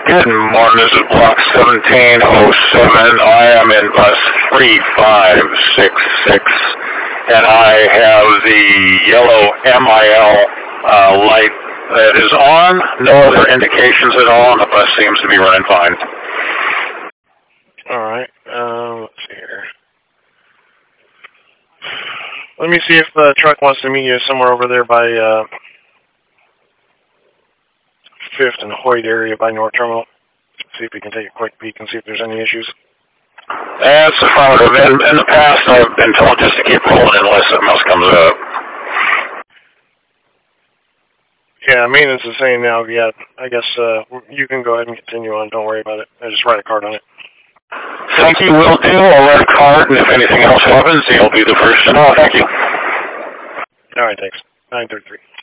Good morning, this is Block 1707. I am in bus 3566, and I have the yellow MIL light that is on. No other indications at all, and the bus seems to be running fine. All right, let's see here. Let me see if the truck wants to meet you somewhere over there by 5th and Hoyt area by North Terminal. See if we can take a quick peek and see if there's any issues. That's affirmative. In the past, I've been told just to keep rolling unless something else comes up. Yeah, maintenance is saying now, yeah, I guess you can go ahead and continue on. Don't worry about it. I just write a card on it. Thank you, will do. I'll write a card, and if anything else happens, you'll be the first to know. Thank you. All right, thanks. 933.